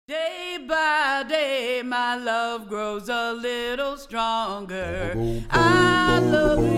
Day by day, my love grows a little stronger. I love